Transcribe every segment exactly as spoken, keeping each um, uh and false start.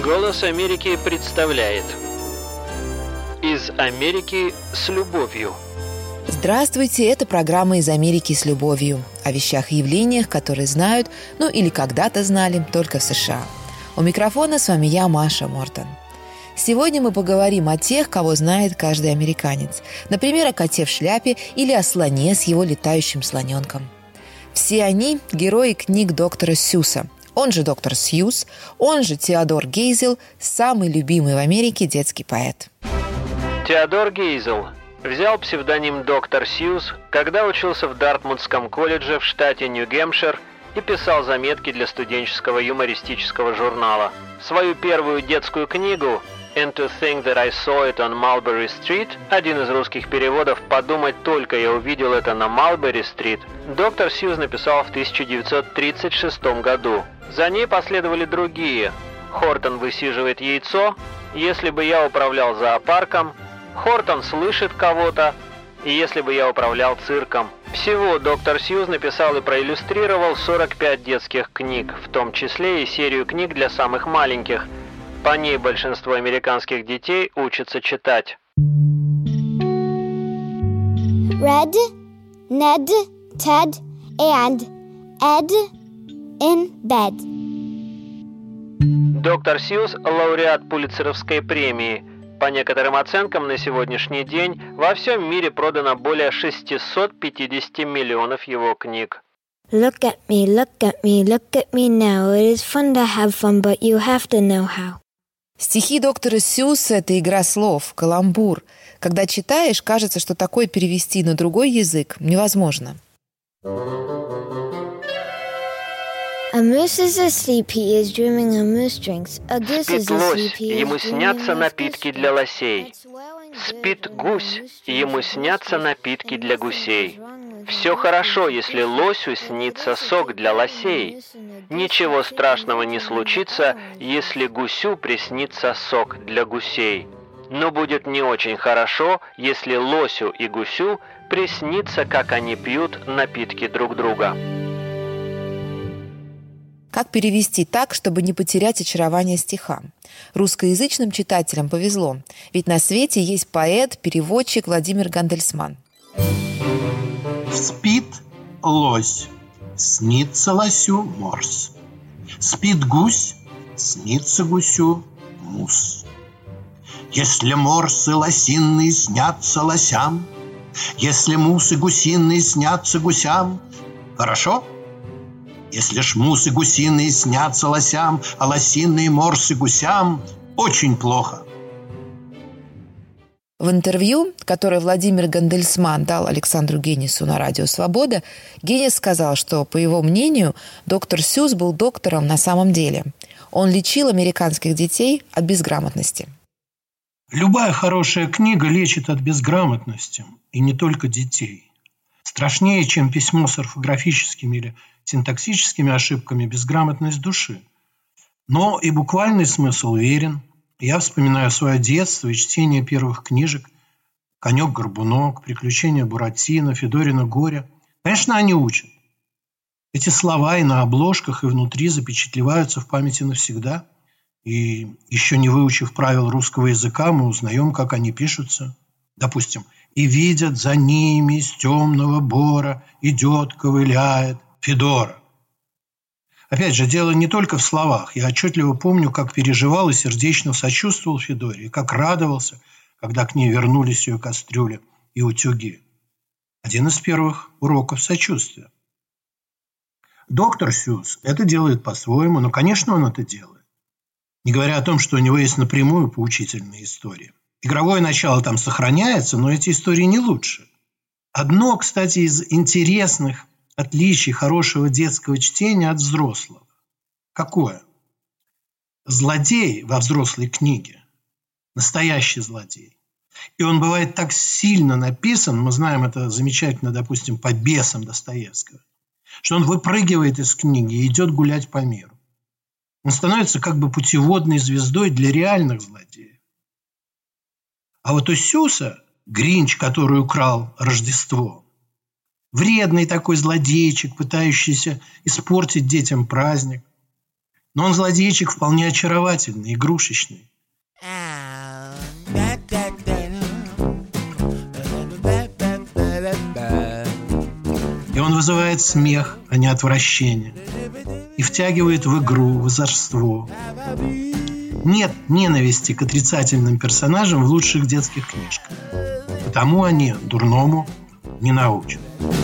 Голос Америки представляет «Из Америки с любовью». Здравствуйте, это программа «Из Америки с любовью» о вещах и явлениях, которые знают, ну или когда-то знали, только в США. У микрофона с вами я, Маша Мортон. Сегодня мы поговорим о тех, кого знает каждый американец. Например, о коте в шляпе или о слоне с его летающим слоненком. Все они – герои книг доктора Сьюса. Он же доктор Сьюз, он же Теодор Гейзел, самый любимый в Америке детский поэт. Теодор Гейзел взял псевдоним доктор Сьюз, когда учился в Дартмутском колледже в штате Нью-Гэмпшир и писал заметки для студенческого юмористического журнала. Свою первую детскую книгу «And to think that I saw it on Mulberry Street», один из русских переводов «Подумать только, я увидел это на Малбери-стрит», доктор Сьюз написал в тысяча девятьсот тридцать шестом году. За ней последовали другие. «Хортон высиживает яйцо», «Если бы я управлял зоопарком», «Хортон слышит кого-то» и «Если бы я управлял цирком». Всего доктор Сьюз написал и проиллюстрировал сорок пять детских книг, в том числе и серию книг для самых маленьких. По ней большинство американских детей учатся читать. Red, Ned, Ted, and Ed in bed. Доктор Сьюз – лауреат Пулитцеровской премии. По некоторым оценкам, на сегодняшний день во всем мире продано более шестьсот пятьдесят миллионов его книг. Look at me, look at me, look at me now. It is fun to have fun, but you have to know how. Стихи доктора Сьюса – это игра слов, каламбур. Когда читаешь, кажется, что такое перевести на другой язык невозможно. A moose is asleep, he is dreaming a moose drinks. A goose is Спит asleep, лось, he is ему dreaming снятся of напитки goose для drinks. лосей. Спит гусь, ему снятся напитки для гусей. Все хорошо, если лосю снится сок для лосей. Ничего страшного не случится, если гусю приснится сок для гусей. Но будет не очень хорошо, если лосю и гусю приснится, как они пьют напитки друг друга. Как перевести так, чтобы не потерять очарование стиха? Русскоязычным читателям повезло, ведь на свете есть поэт, переводчик Владимир Гандельсман. Спит лось, снится лосю морс. Спит гусь, снится гусю мус. Если морсы лосиные снятся лосям, если мусы гусиные снятся гусям, хорошо? Если ж мусы гусиные снятся лосям, а лосиные морсы гусям, очень плохо. В интервью, которое Владимир Гандельсман дал Александру Генису на радио «Свобода», Генис сказал, что, по его мнению, доктор Сьюз был доктором на самом деле. Он лечил американских детей от безграмотности. Любая хорошая книга лечит от безграмотности, и не только детей. Страшнее, чем письмо с орфографическими или синтаксическими ошибками, безграмотность души. Но и буквальный смысл верен. Я вспоминаю свое детство и чтение первых книжек «Конек-горбунок», «Приключения Буратино», «Федорино горе». Конечно, они учат. Эти слова и на обложках, и внутри запечатлеваются в памяти навсегда. И еще не выучив правил русского языка, мы узнаем, как они пишутся. Допустим, «И видят за ними из темного бора, идет, ковыляет Федора». Опять же, дело не только в словах. Я отчетливо помню, как переживал и сердечно сочувствовал Федоре, и как радовался, когда к ней вернулись ее кастрюли и утюги. Один из первых уроков сочувствия. Доктор Сьюз это делает по-своему, но, конечно, он это делает. Не говоря о том, что у него есть напрямую поучительные истории. Игровое начало там сохраняется, но эти истории не лучше. Одно, кстати, из интересных отличий хорошего детского чтения от взрослого. Какое? Злодей во взрослой книге – настоящий злодей. И он бывает так сильно написан, мы знаем это замечательно, допустим, по «Бесам» Достоевского, что он выпрыгивает из книги и идет гулять по миру. Он становится как бы путеводной звездой для реальных злодеев. А вот у Сьюса Гринч, который украл Рождество, вредный такой злодейчик, пытающийся испортить детям праздник. Но он злодейчик вполне очаровательный, игрушечный. И он вызывает смех, а не отвращение. И втягивает в игру, в озорство. Нет ненависти к отрицательным персонажам в лучших детских книжках. Потому они дурному не научат.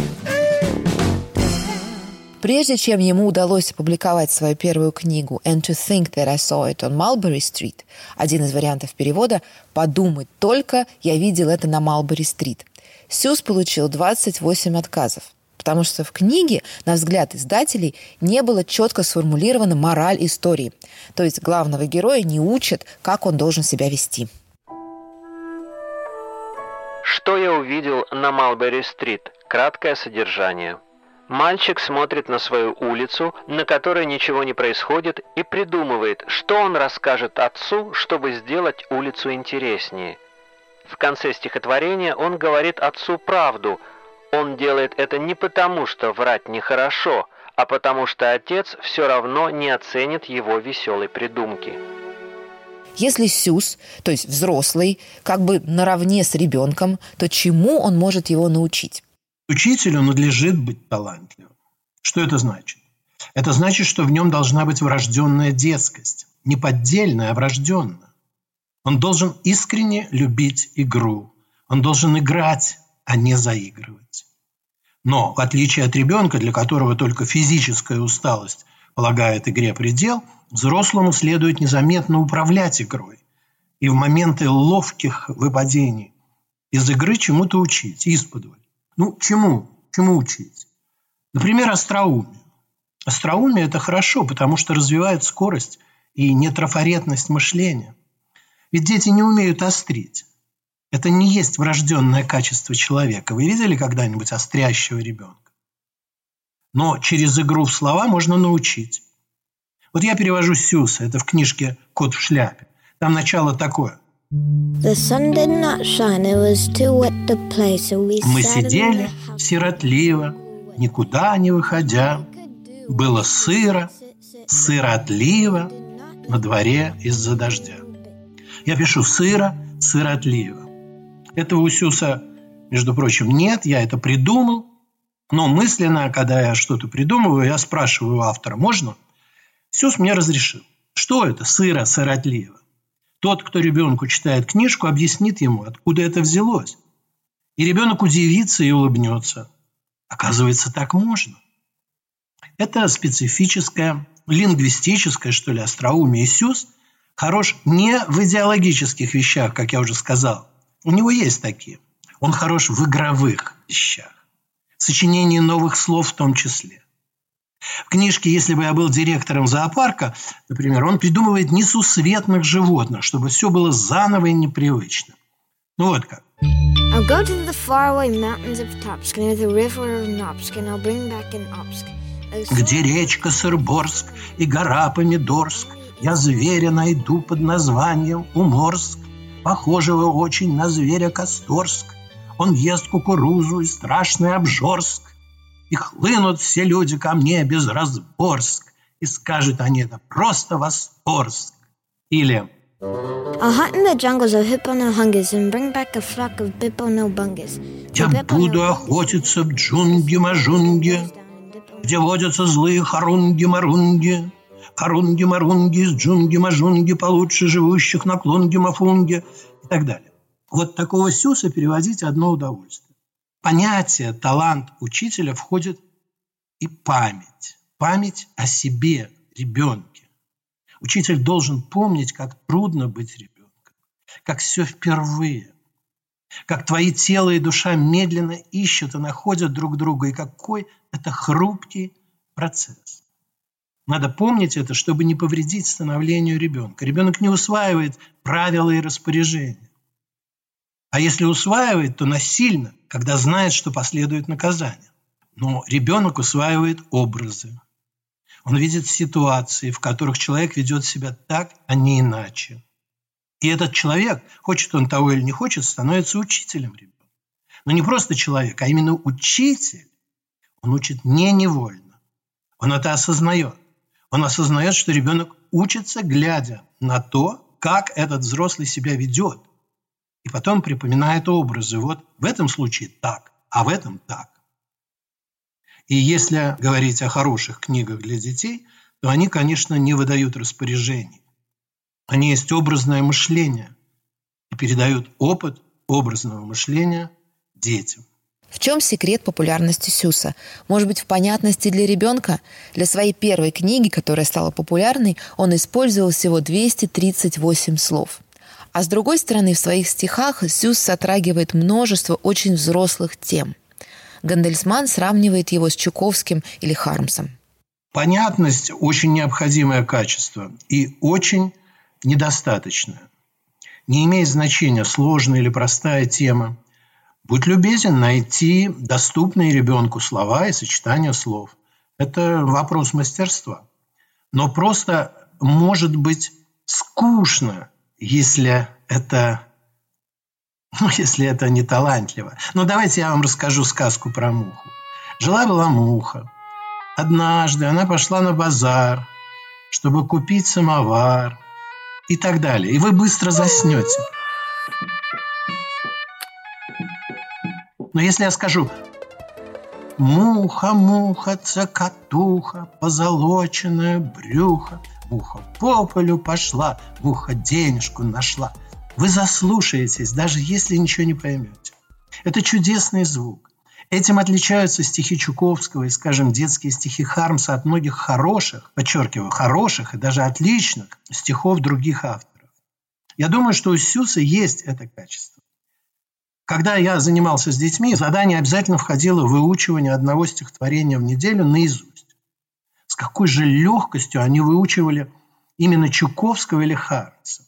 Прежде чем ему удалось опубликовать свою первую книгу «And to think that I saw it on Mulberry Street», один из вариантов перевода «Подумать только, я видел это на Малбери-стрит», Сьюз получил двадцать восемь отказов, потому что в книге, на взгляд издателей, не было четко сформулирована мораль истории. То есть главного героя не учат, как он должен себя вести. Что я увидел на Малбери-стрит? Краткое содержание. Мальчик смотрит на свою улицу, на которой ничего не происходит, и придумывает, что он расскажет отцу, чтобы сделать улицу интереснее. В конце стихотворения он говорит отцу правду. Он делает это не потому, что врать нехорошо, а потому что отец все равно не оценит его веселой придумки. Если Сьюз, то есть взрослый, как бы наравне с ребенком, то чему он может его научить? Учителю надлежит быть талантливым. Что это значит? Это значит, что в нем должна быть врожденная детскость. Не поддельная, а врожденная. Он должен искренне любить игру. Он должен играть, а не заигрывать. Но, в отличие от ребенка, для которого только физическая усталость полагает игре предел, взрослому следует незаметно управлять игрой и в моменты ловких выпадений из игры чему-то учить, исподволь. Ну, чему? Чему учить? Например, остроумию. Остроумие – это хорошо, потому что развивает скорость и нетрафаретность мышления. Ведь дети не умеют острить. Это не есть врожденное качество человека. Вы видели когда-нибудь острящего ребенка? Но через игру в слова можно научить. Вот я перевожу Сьюза, это в книжке «Кот в шляпе». Там начало такое. The sun did not shine, it was too wet to play, so we Мы sat in сидели the house. сиротливо, никуда не выходя. Было сыро, сиротливо, на дворе из-за дождя. Я пишу сыро, сиротливо. Этого у Сьюза, между прочим, нет, я это придумал. Но мысленно, когда я что-то придумываю, я спрашиваю у автора, можно? Сьюз мне разрешил. Что это сыро, сиротливо? Тот, кто ребенку читает книжку, объяснит ему, откуда это взялось. И ребенок удивится и улыбнется. Оказывается, так можно. Это специфическое, лингвистическое, что ли, остроумие. Сьюз хорош не в идеологических вещах, как я уже сказал. У него есть такие. Он хорош в игровых вещах. Сочинении новых слов в том числе. В книжке «Если бы я был директором зоопарка», например, он придумывает несусветных животных, чтобы все было заново и непривычно. Ну вот как. I'll go to the faraway mountains of Topsk, near the river of Nopsk, and I'll bring back an Obsk. Где речка Сырборск и гора Помидорск, я зверя найду под названием Уморск, похожего очень на зверя Касторск. Он ест кукурузу и страшный обжорск. И хлынут все люди ко мне без разборск, и скажут они, это просто восторск. Или I'll hunt in the jungles of Hipponohungus and bring back a flock of Biponobungus. я буду охотиться в джунге-мажунге, где водятся злые харунги-марунги, харунги-марунги из джунги-мажунги, получше живущих на клонге-мафунге и так далее. Вот такого Сьюза переводить одно удовольствие. В понятие талант учителя входит и память. Память о себе, ребенке. Учитель должен помнить, как трудно быть ребенком, как все впервые, как твои тело и душа медленно ищут и находят друг друга, и какой это хрупкий процесс. Надо помнить это, чтобы не повредить становлению ребенка. Ребенок не усваивает правила и распоряжения. А если усваивает, то насильно, когда знает, что последует наказание. Но ребенок усваивает образы. Он видит ситуации, в которых человек ведет себя так, а не иначе. И этот человек, хочет он того или не хочет, становится учителем ребенка. Но не просто человек, а именно учитель. Он учит не невольно. Он это осознает. Он осознает, что ребенок учится, глядя на то, как этот взрослый себя ведет. И потом припоминает образы. Вот в этом случае так, а в этом так. И если говорить о хороших книгах для детей, то они, конечно, не выдают распоряжений. Они есть образное мышление и передают опыт образного мышления детям. В чем секрет популярности Сюса? Может быть, в понятности для ребенка? Для своей первой книги, которая стала популярной, он использовал всего двести тридцать восемь слов. А с другой стороны, в своих стихах Сюс затрагивает множество очень взрослых тем. Гандельсман сравнивает его с Чуковским или Хармсом. Понятность – очень необходимое качество и очень недостаточное. Не имеет значения, сложная или простая тема. Будь любезен найти доступные ребенку слова и сочетания слов. Это вопрос мастерства. Но просто может быть скучно, если это, ну, если это не талантливо. Ну, давайте я вам расскажу сказку про муху. Жила-была муха. Однажды она пошла на базар, чтобы купить самовар и так далее. И вы быстро заснете. Но если я скажу: муха, муха, цокотуха, позолоченное брюхо, муха по полю пошла, муха денежку нашла, вы заслушаетесь, даже если ничего не поймете. Это чудесный звук. Этим отличаются стихи Чуковского и, скажем, детские стихи Хармса от многих хороших, подчеркиваю, хороших и даже отличных стихов других авторов. Я думаю, что у Сюса есть это качество. Когда я занимался с детьми, задание обязательно входило в выучивание одного стихотворения в неделю наизусть. С какой же легкостью они выучивали именно Чуковского или Хармса.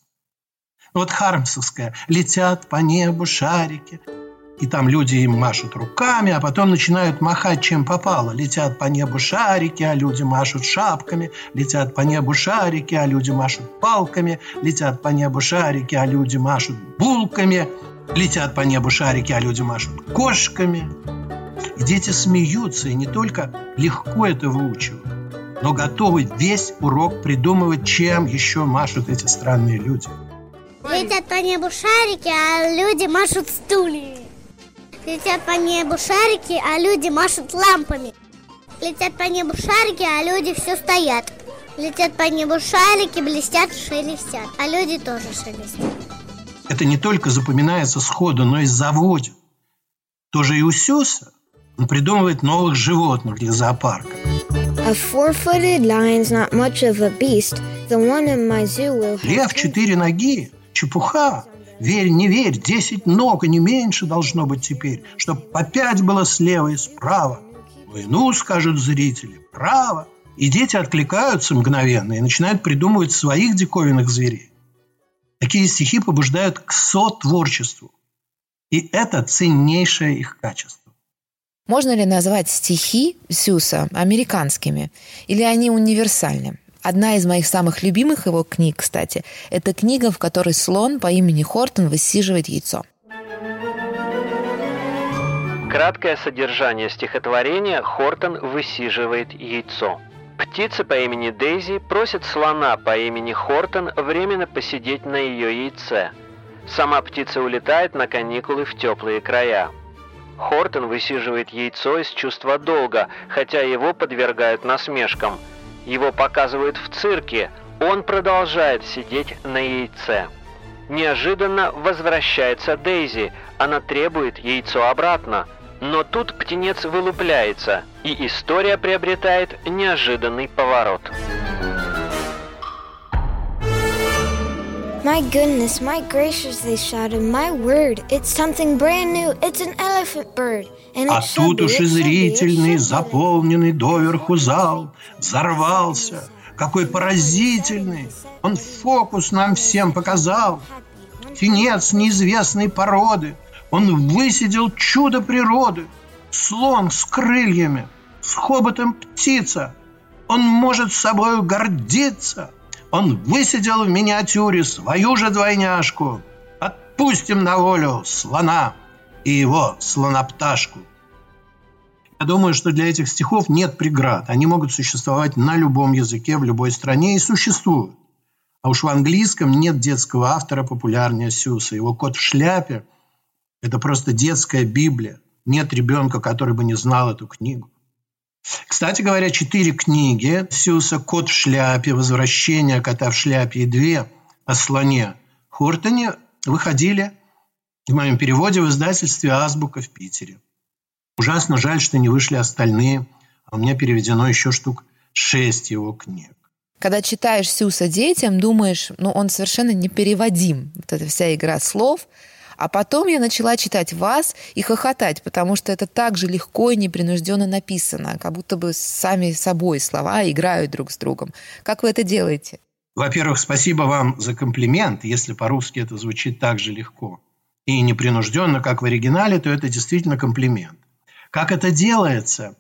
Вот хармсовское «Летят по небу шарики», и там люди им машут руками, а потом начинают махать чем попало. Летят по небу шарики, а люди машут шапками. Летят по небу шарики, а люди машут палками. Летят по небу шарики, а люди машут булками. Летят по небу шарики, а люди машут кошками. И дети смеются, и не только легко это выучивают, но готовы весь урок придумывать, чем еще машут эти странные люди. Летят по небу шарики, а люди машут стульями. Летят по небу шарики, а люди машут лампами. Летят по небу шарики, а люди все стоят. Летят по небу шарики, блестят, шелестят, а люди тоже шелестят. Это не только запоминается сходу, но и заводит. Тоже и у Сюса. Он придумывает новых животных для зоопарка. A four-footed lion's not much of a beast. The one in my zoo will have... Лев четыре ноги. Чепуха. Верь, не верь, десять ног и не меньше должно быть теперь, чтоб по пять было слева и справа. Ну и ну, скажут зрители, право. И дети откликаются мгновенно и начинают придумывать своих диковинных зверей. Такие стихи побуждают к сотворчеству. И это ценнейшее их качество. Можно ли назвать стихи Сюса американскими? Или они универсальны? Одна из моих самых любимых его книг, кстати, это книга, в которой слон по имени Хортон высиживает яйцо. Краткое содержание стихотворения «Хортон высиживает яйцо». Птица по имени Дейзи просит слона по имени Хортон временно посидеть на ее яйце. Сама птица улетает на каникулы в теплые края. Хортон высиживает яйцо из чувства долга, хотя его подвергают насмешкам. Его показывают в цирке, он продолжает сидеть на яйце. Неожиданно возвращается Дейзи, она требует яйцо обратно. Но тут птенец вылупляется, и история приобретает неожиданный поворот. My goodness, my gracious, they shouted. My word, it's something brand new. It's an elephant bird. And А тут уж и зрительный, заполненный доверху зал взорвался. Какой поразительный! Он фокус нам всем показал. Птенец неизвестной породы. Он высидел чудо природы. Слон с крыльями, с хоботом птица. Он может собою гордиться. Он высидел в миниатюре свою же двойняшку. Отпустим на волю слона и его слонопташку. Я думаю, что для этих стихов нет преград. Они могут существовать на любом языке, в любой стране и существуют. А уж в английском нет детского автора популярнее Сьюса. Его «Кот в шляпе» – это просто детская Библия. Нет ребенка, который бы не знал эту книгу. Кстати говоря, четыре книги Сьюса: «Кот в шляпе», «Возвращение кота в шляпе» и две о слоне Хортоне выходили в моем переводе в издательстве «Азбука» в Питере. Ужасно жаль, что не вышли остальные, а у меня переведено еще штук шесть его книг. Когда читаешь Сьюса детям, думаешь, ну он совершенно непереводим. Вот эта вся игра слов. А потом я начала читать вас и хохотать, потому что это так же легко и непринужденно написано, как будто бы сами собой слова играют друг с другом. Как вы это делаете? Во-первых, спасибо вам за комплимент. Если по-русски это звучит так же легко и непринужденно, как в оригинале, то это действительно комплимент. Как это делается?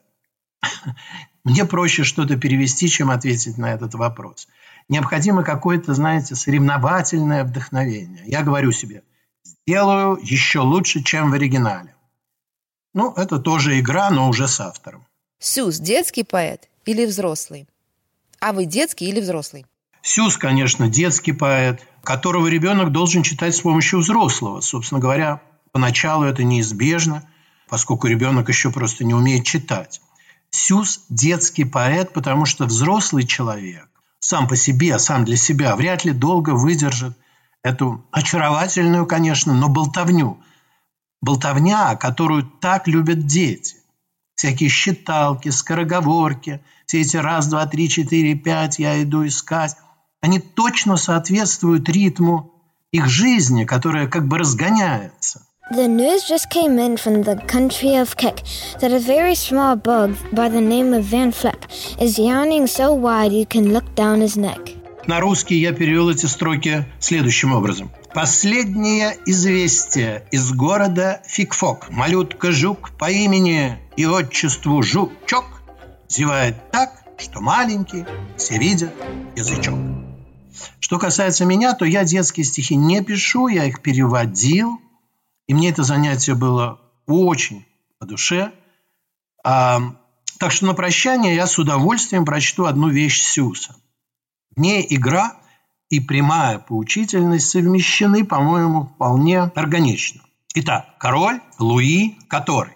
Мне проще что-то перевести, чем ответить на этот вопрос. Необходимо какое-то, знаете, соревновательное вдохновение. Я говорю себе: сделаю еще лучше, чем в оригинале. Ну, это тоже игра, но уже с автором. Сьюс детский поэт или взрослый? А вы детский или взрослый? Сьюс, конечно, детский поэт, которого ребенок должен читать с помощью взрослого. Собственно говоря, поначалу это неизбежно, поскольку ребенок еще просто не умеет читать. Сьюс – детский поэт, потому что взрослый человек сам по себе, сам для себя вряд ли долго выдержит эту очаровательную, конечно, но болтовню. Болтовня, которую так любят дети. Всякие считалки, скороговорки, все эти раз, два, три, четыре, пять, я иду искать. Они точно соответствуют ритму их жизни, которая как бы разгоняется. The news just came in from the country of Kek that a very small bug by the name of Van Fleck is yawning so wide you can look down his neck. На русский я перевел эти строки следующим образом. Последнее известие из города Фикфок. Малютка-жук по имени и отчеству Жучок зевает так, что маленький все видят язычок. Что касается меня, то я детские стихи не пишу, я их переводил. И мне это занятие было очень по душе. А, так что на прощание я с удовольствием прочту одну вещь Сьюса. В ней игра и прямая поучительность совмещены, по-моему, вполне органично. Итак, король Луи который.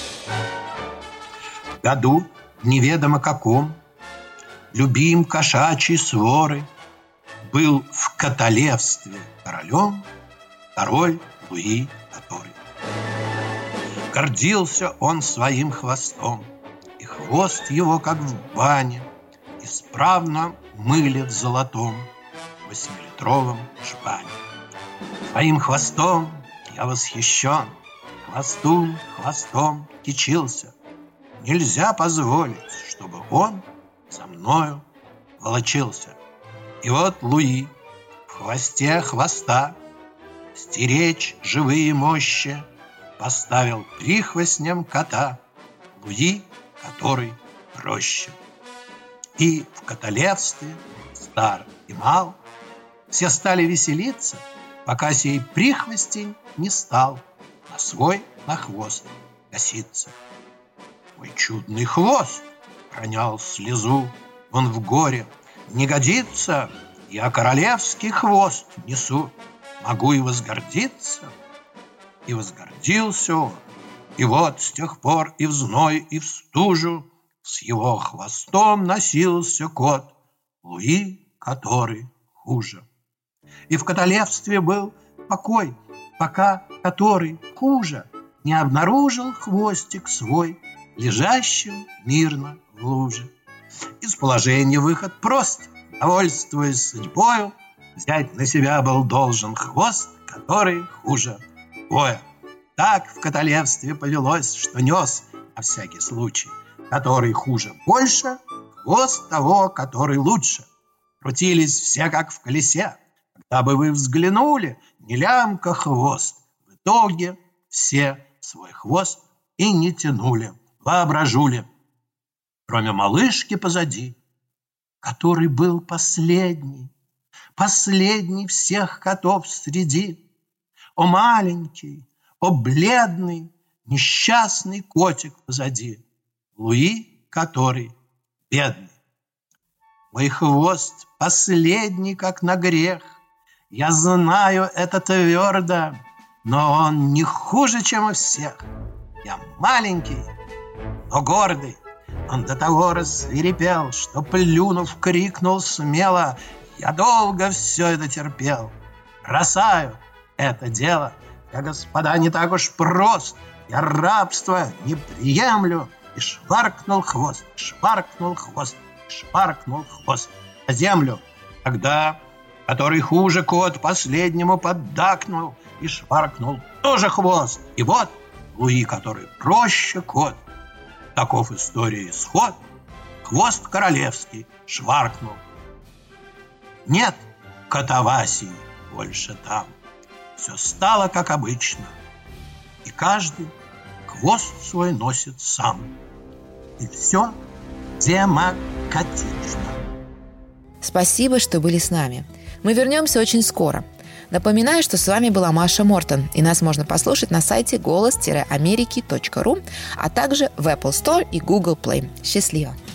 В году неведомо каком любим кошачьей своры был в королевстве королем король Луи который. Гордился он своим хвостом, и хвост его, как в бане, исправно мылит золотом в восьмилитровом жбане. Своим хвостом я восхищен, хвостун хвостом кичился. Нельзя позволить, чтобы он за мною волочился. И вот Луи в хвосте хвоста стеречь живые мощи поставил прихвостнем кота, Луи который проще. И в королевстве стар и мал все стали веселиться, пока сей прихвостень не стал на свой на хвост коситься. Мой чудный хвост ронял слезу, он в горе не годится, я королевский хвост несу, могу и возгордиться. И возгордился он, и вот с тех пор и в зной, и в стужу с его хвостом носился кот, Луи который хуже. И в королевстве был покой, пока который хуже не обнаружил хвостик свой, лежащим мирно в луже. Из положения выход прост, довольствуясь судьбою, взять на себя был должен хвост, который хуже боя. Так в королевстве повелось, что нес на всякий случай, который хуже больше, хвост того, который лучше. Крутились все как в колесе, когда бы вы взглянули, не лямка хвост. В итоге все свой хвост и не тянули, воображули, кроме малышки позади, который был последний, последний всех котов среди. О маленький, о бледный, несчастный котик позади, Луи, который бедный. Мой хвост последний, как на грех. Я знаю это твердо, но он не хуже, чем у всех. Я маленький, но гордый. Он до того рассвирепел, что, плюнув, крикнул смело: «Я долго все это терпел, бросаю это дело. Я, господа, не так уж прост, я рабство не приемлю». И шваркнул хвост, шваркнул хвост, шваркнул хвост на землю. Тогда, который хуже кот, последнему поддакнул и шваркнул тоже хвост. И вот Луи, который проще кот. Таков истории исход. Хвост королевский шваркнул. Нет катавасии больше там. Все стало как обычно. И каждый хвост свой носит сам. И все демократично. Спасибо, что были с нами. Мы вернемся очень скоро. Напоминаю, что с вами была Маша Мортон, и нас можно послушать на сайте голос америки точка ру, а также в Apple Store и Google Play. Счастливо!